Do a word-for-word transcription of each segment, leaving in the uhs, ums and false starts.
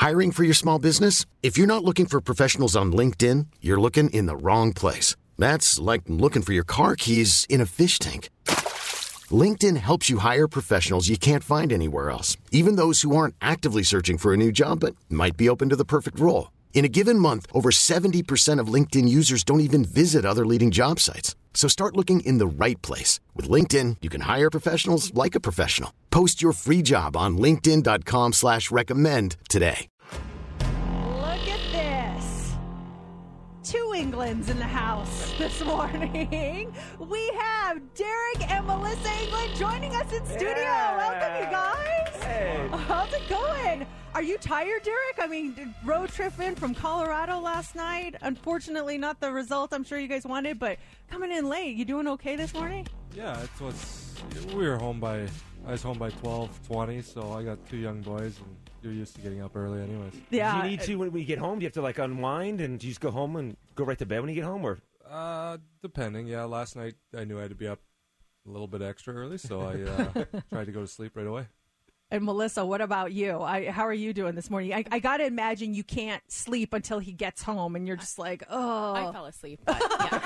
Hiring for your small business? If you're not looking for professionals on LinkedIn, you're looking in the wrong place. That's like looking for your car keys in a fish tank. LinkedIn helps you hire professionals you can't find anywhere else, even those who aren't actively searching for a new job but might be open to the perfect role. In a given month, over seventy percent of LinkedIn users don't even visit other leading job sites. So start looking in the right place. With LinkedIn, you can hire professionals like a professional. Post your free job on linkedin dot com slash recommend today. Look at this. Two Englands in the house this morning. We have Derek and Melissa England joining us in studio. Yeah. Welcome, you guys. Hey. How's it going? Are you tired, Derek? I mean, road trip in from Colorado last night. Unfortunately, not the result I'm sure you guys wanted, but coming in late. You doing okay this morning? Yeah, it was. We were home by. I was home by twelve twenty, so I got two young boys, and you're used to getting up early, anyways. Yeah. Do you need to when we get home? Do you have to like unwind and do you just go home and go right to bed when you get home, or? Uh, depending. Yeah, last night I knew I had to be up a little bit extra early, so I uh, tried to go to sleep right away. And Melissa, what about you? I, how are you doing this morning? I, I got to imagine you can't sleep until he gets home, and you're just like, oh. I fell asleep, but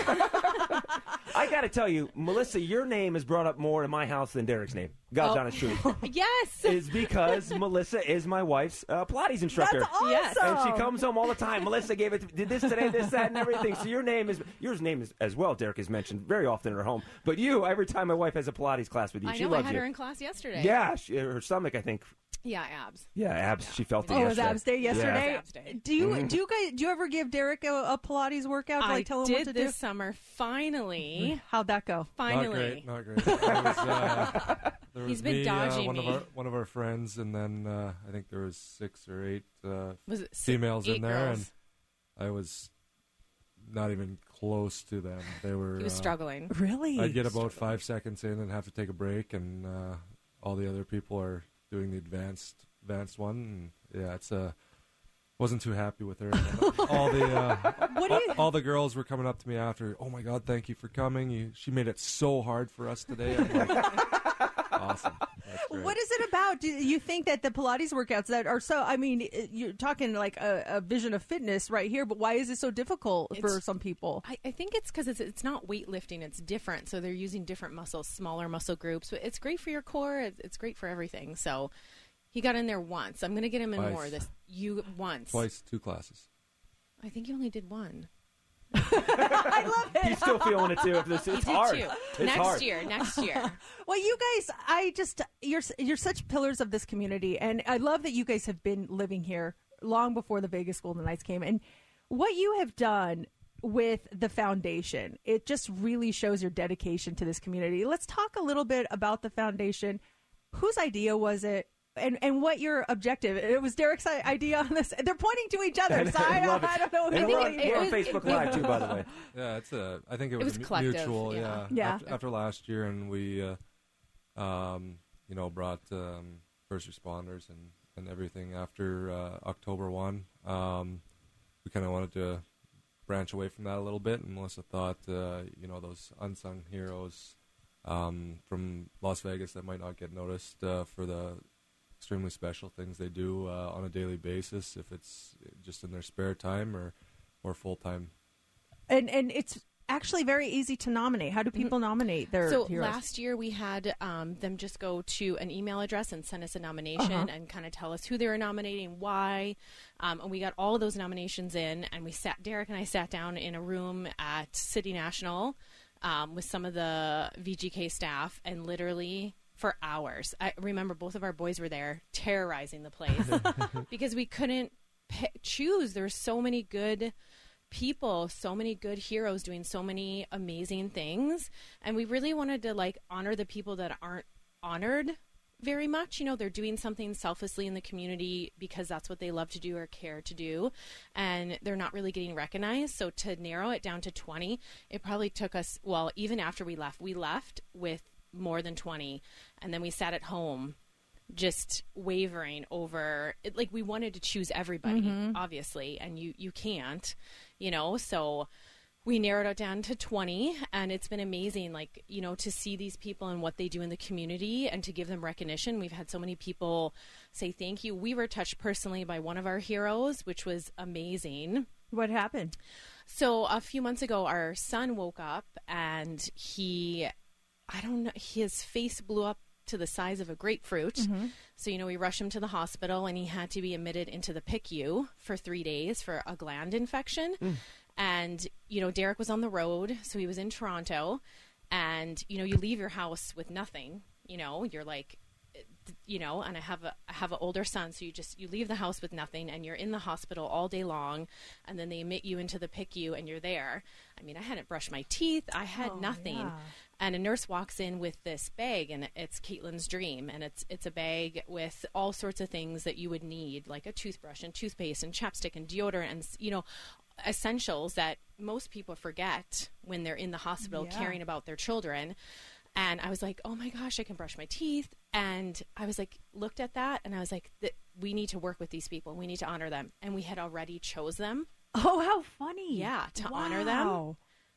yeah. I got to tell you, Melissa, your name is brought up more in my house than Derek's name. God's Oh. honest truth. Yes. Is because Melissa is my wife's uh, Pilates instructor. That's awesome. Yes. And she comes home all the time. Melissa gave it, did this today, this, that, and everything. So your name is, yours name is as well, Derek is mentioned very often in her home. But you, every time my wife has a Pilates class with you, I she know. I loves had you. her in class yesterday. Yeah, she, her stomach, I think. Yeah, abs. Yeah, abs. She felt it Oh, it was yesterday. abs day yesterday. Yeah. Abs day. Do you do you guys do you ever give Derek a, a Pilates workout to I like tell him did what to this do? summer. Finally, How'd that go? finally. Not great. Not great. There was, uh, there was He's been me, dodging uh, one me. Of our, one of our friends, and then uh, I think there was six or eight uh, Was it six, females eight in there, girls? and I was not even close to them. They were. He was uh, struggling. Really? I'd get about five seconds in and have to take a break, and uh, all the other people are doing the advanced advanced one. And yeah, it's a. Wasn't too happy with her. all the uh, What do all, you- all the girls were coming up to me after. Oh my God, thank you for coming. You, she made it so hard for us today. I'm like, awesome. That's great. What is it about? Do you think that the Pilates workouts that are so? I mean, you're talking like a, a vision of fitness right here, but why is it so difficult for It's- some people? I, I think it's because it's, it's not weightlifting. It's different. So they're using different muscles, smaller muscle groups. But it's great for your core. It's, it's great for everything. So he got in there once. I'm going to get him in Twice. more. This you once. Twice, two classes. I think you only did one. I love it. He's still feeling it too. It's, it's He did hard. too. It's next hard. year. Next year. Well, you guys, I just you're you're such pillars of this community, and I love that you guys have been living here long before the Vegas Golden Knights came, and what you have done with the foundation, it just really shows your dedication to this community. Let's talk a little bit about the foundation. Whose idea was it? And and what your objective? It was Derek's i- idea on this. They're pointing to each other, so I, love it. I don't know. And who we're really on, it we're on was- Facebook it- Live too, by the way. Yeah, it's a. I think it was, was a mu- collective, mutual. yeah. Yeah. Yeah. After, after last year, and we, uh, um, you know, brought um, first responders and, and everything after uh, October one. Um, we kind of wanted to branch away from that a little bit, and Melissa thought, uh, you know, those unsung heroes um, from Las Vegas that might not get noticed uh, for the extremely special things they do uh, on a daily basis, if it's just in their spare time or, or full time. And and it's actually very easy to nominate. How do people nominate their So heroes? last year we had um, them just go to an email address and send us a nomination Uh-huh. and kind of tell us who they were nominating, why, um, and we got all of those nominations in. And we sat, Derek and I sat down in a room at City National um, with some of the V G K staff, and literally for hours. I remember both of our boys were there terrorizing the place because we couldn't p- choose. There were so many good people, so many good heroes doing so many amazing things, and we really wanted to like honor the people that aren't honored very much. You know, they're doing something selflessly in the community because that's what they love to do or care to do, and they're not really getting recognized. So to narrow it down to twenty, it probably took us, well, even after we left, we left with more than twenty, and then we sat at home just wavering over it. Like, we wanted to choose everybody, obviously, and you you can't, you know. So we narrowed it down to twenty, and it's been amazing, like, you know, to see these people and what they do in the community and to give them recognition. We've had so many people say thank you. We were touched personally by one of our heroes, which was amazing. What happened? So a few months ago, our son woke up and he, I don't know, his face blew up to the size of a grapefruit. Mm-hmm. So, you know, we rushed him to the hospital and he had to be admitted into the P I C U for three days for a gland infection. Mm. And, you know, Derek was on the road, so he was in Toronto. And, you know, you leave your house with nothing, you know, you're like, you know, and I have a I have an older son, so you just you leave the house with nothing and you're in the hospital all day long, and then they admit you into the P I C U and you're there. I mean, I hadn't brushed my teeth, I had oh, nothing. Yeah. And a nurse walks in with this bag, and it's Caitlin's dream, and it's it's a bag with all sorts of things that you would need, like a toothbrush and toothpaste and chapstick and deodorant and, you know, essentials that most people forget when they're in the hospital yeah. caring about their children. And I was like, oh my gosh, I can brush my teeth. And I was like, looked at that, and I was like, we need to work with these people. We need to honor them. And we had already chose them. Oh, how funny. Yeah, to wow. honor them.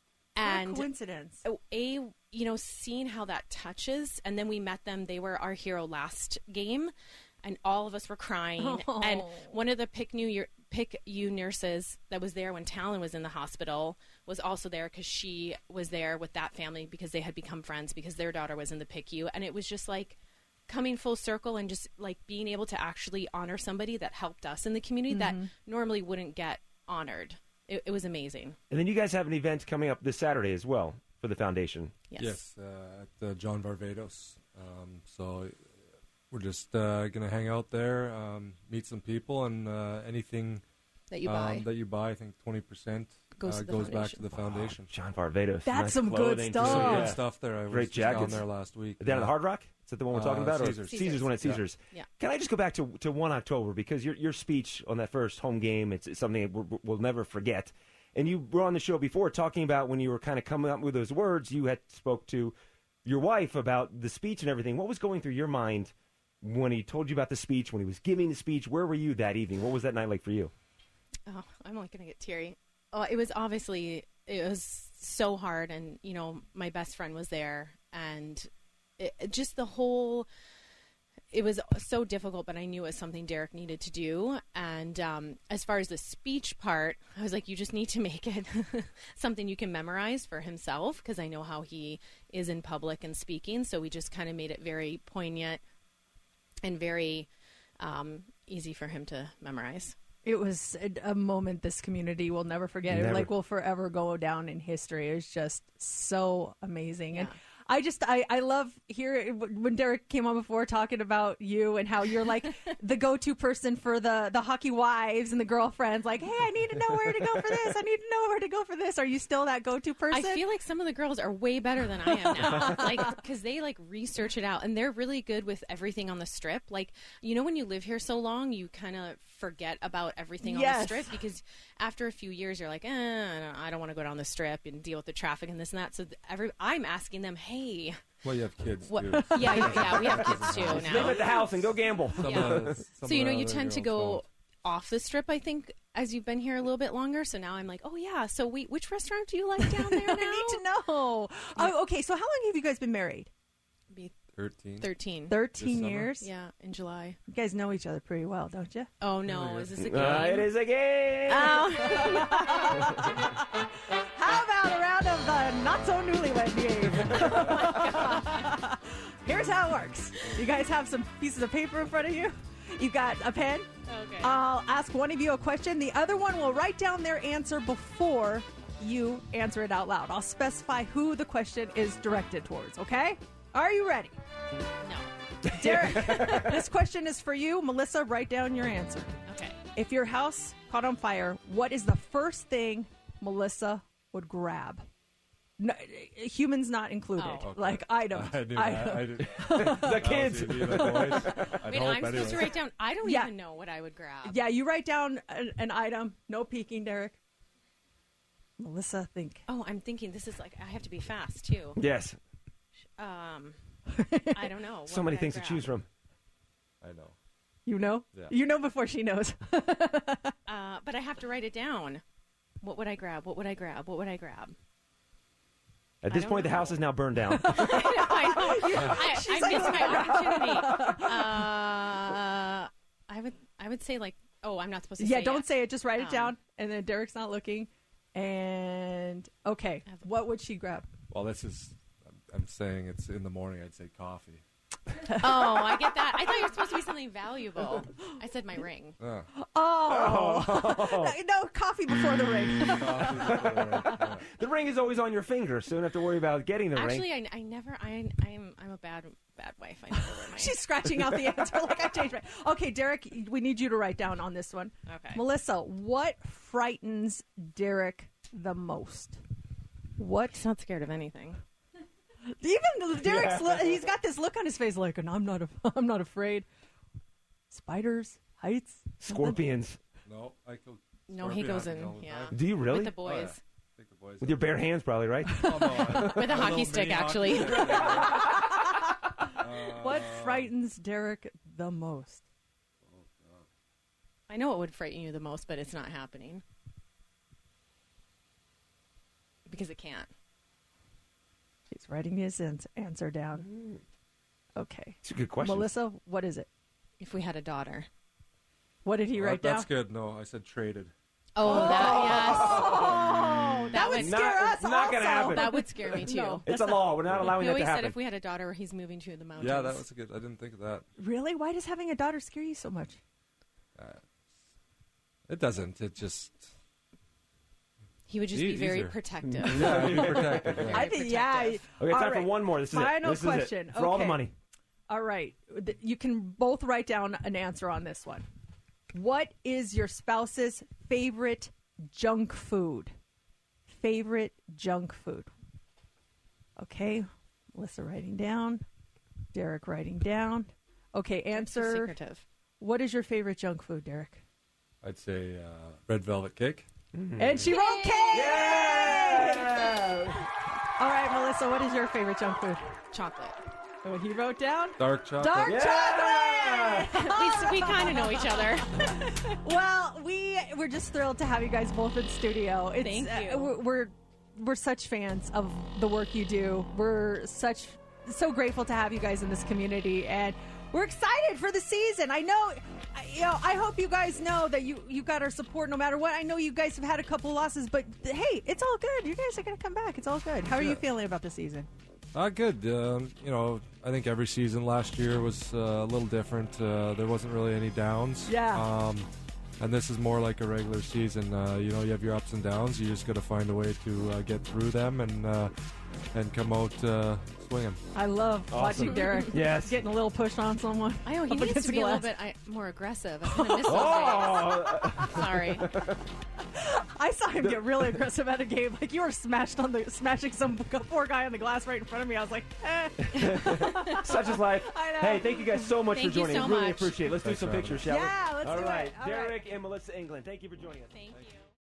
And what coincidence. A, you know, seeing how that touches. And then we met them. They were our hero last game. And all of us were crying. Oh. And one of the P I C U, P I C U nurses that was there when Talon was in the hospital was also there because she was there with that family because they had become friends because their daughter was in the P I C U. And it was just like coming full circle and just like being able to actually honor somebody that helped us in the community mm-hmm. that normally wouldn't get honored. It, it was amazing. And then you guys have an event coming up this Saturday as well for the foundation. Yes, yes uh, at uh, John Varvatos. Um, so we're just uh, going to hang out there, um, meet some people, and uh, anything that you um, buy, that you buy, I think twenty percent goes, uh, to the goes back to the foundation. Wow. John Varvatos. That's nice some good clothing, stuff. too. Some Yeah. good stuff there. I was Great just jackets. down there last week. Down yeah. at the Hard Rock? Is that the one we're talking Uh, about? Caesars. Or Caesars, one at Yeah. Caesars. Yeah. Can I just go back to to one October because your your speech on that first home game, it's, it's something that we're, we'll never forget. And you were on the show before talking about when you were kind of coming up with those words, you had spoke to your wife about the speech and everything. What was going through your mind when he told you about the speech, when he was giving the speech? Where were you that evening? What was that night like for you? Oh, I'm only going to get teary. Oh, it was obviously, it was so hard. And, you know, my best friend was there. And it, it just the whole, it was so difficult, but I knew it was something Derek needed to do. And um, as far as the speech part, I was like, you just need to make it something you can memorize for himself, because I know how he is in public and speaking. So we just kind of made it very poignant and very um, easy for him to memorize. It was a, a moment this community will never forget. Never. It like will forever go down in history. It was just so amazing. Yeah. And I just, I, I love here when Derek came on before talking about you and how you're like the go-to person for the, the hockey wives and the girlfriends. Like, hey, I need to know where to go for this. I need to know where to go for this. Are you still that go-to person? I feel like some of the girls are way better than I am now. Like, because they like research it out and they're really good with everything on the strip. Like, you know, when you live here so long, you kind of forget about everything Yes. on the strip because after a few years, you're like, eh, I don't, I don't want to go down the strip and deal with the traffic and this and that. So every, I'm asking them, hey, Well, you have kids, what? too. Yeah, yeah, yeah, we have kids too Live now. at the house and go gamble. Some Yeah. of the- some So, you of know, the you other tend to girls go don't. off the strip, I think, as you've been here a little bit longer. So now I'm like, oh, yeah. So we, which restaurant do you like down there now? I need to know. Oh, okay. So how long have you guys been married? Be thirteen. thirteen. thirteen summer? years? Yeah, in July. You guys know each other pretty well, don't you? Oh, no. Is this a game? Uh, it is a game. Oh. How about a round of the not so newlywed game? Here's how it works. You guys have some pieces of paper in front of you. You got a pen. Okay. I'll ask one of you a question. The other one will write down their answer before you answer it out loud. I'll specify who the question is directed towards, okay? Are you ready? No. Derek, this question is for you. Melissa, write down your answer. Okay. If your house caught on fire, what is the first thing Melissa would grab? No, humans not included. Oh. Okay. Like items. I did. Items. I, I did. The kids. Obviously, the boys. I'd Wait, hope I'm supposed anyways. to write down. I don't Yeah. even know what I would grab. Yeah, you write down an, an item. No peeking, Derek. Melissa, think. Oh, I'm thinking this is like, I have to be fast, too. Yes. Um, I don't know. What So many would I things to grab? choose from. I know. You know? Yeah. You know before she knows. Uh, but I have to write it down. What would I grab? What would I grab? What would I grab? At this I don't point, the know. house is now burned down. I know. I, I missed my opportunity. Uh, I would I would say like, oh, I'm not supposed to Yeah, say don't yet. say it. Just write it Um, down. And then Derek's not looking. And, okay, what would she grab? Well, this is. I'm, I'm saying it's in the morning. I'd say coffee. Oh, I get that. I thought you were supposed to be something valuable. I said my ring. Oh. Oh. no, no, coffee before the ring. The ring is always on your finger, so you don't have to worry about getting the Actually, ring. I, I never. I, I'm I'm a bad bad wife. I never wear my. She's scratching out the answer like I changed my. Okay, Derek, we need you to write down on this one. Okay. Melissa, what frightens Derek the most? What? He's not scared of anything. Even Derek's, yeah. He's got this look on his face like, and I'm not, a, I'm not afraid. Spiders, heights, Scorpions. No, I go. No, he goes in. Yeah. Do you really? With the boys. Oh, yeah. Take the boys With your bare hands, probably, right? Oh, no, I- With a hockey stick, actually. What frightens Derek the most? I know it would frighten you the most, but it's not happening because it can't. He's writing his ans- answer down. Okay. It's a good question. Melissa, what is it? If we had a daughter. What did he Well, write that- down? That's good. No, I said traded. Oh, that yes. Oh, that would would- scare Not- us not also. gonna happen. That would scare me too. No. It's a law. We're not allowing He that to always said happen. if we had a daughter, he's moving to the mountains. Yeah, that was a good. I didn't think of that. Really? Why does having a daughter scare you so much? Uh, it doesn't. It just. He would just E- be very easier. protective. Yeah, I'd be protected. Yeah. I think, yeah. protective. Okay, All time right. for one more. This is Final it. This question. Is it. For all the Okay. money. All right. Th- You can both write down an answer on this one. What is your spouse's favorite junk food? Favorite junk food. Okay. Melissa writing down. Derek writing down. Okay, So answer. secretive. What is your favorite junk food, Derek? I'd say uh, red velvet cake. And she wrote cake! All right, Melissa, what is your favorite junk food? Chocolate. Oh, he wrote down Dark chocolate. dark Yeah! chocolate. we we kind of know each other. Well, we we're just thrilled to have you guys both in studio. It's, Thank you. Uh, we're, we're we're such fans of the work you do. We're such so grateful to have you guys in this community, and we're excited for the season. I know, you know. I hope you guys know that you you got our support no matter what. I know you guys have had a couple losses, but hey, it's all good. You guys are going to come back. It's all good. How are you Yeah. feeling about the season? Uh, good. Um, you know, I think every season last year was uh, a little different. Uh, there wasn't really any downs. Yeah. Um, and this is more like a regular season. Uh, you know, you have your ups and downs. You just got to find a way to uh, get through them and uh, and come out uh, swinging. I love Awesome. watching Derek Yes. getting a little push on someone. I know he up needs against to the be a little glass. bit I, more aggressive. I kind of miss those Oh, days. Sorry. I saw him get really aggressive at a game. Like you were smashed on the smashing some poor guy on the glass right in front of me. I was like, eh. such is life. I know. Hey, thank you guys so much Thank for you joining. so really much. appreciate it. Let's Thanks do some for having pictures, me. shall we? Yeah, let's All do it. right. All right. Derek and Melissa England, thank you for joining us. Thank you.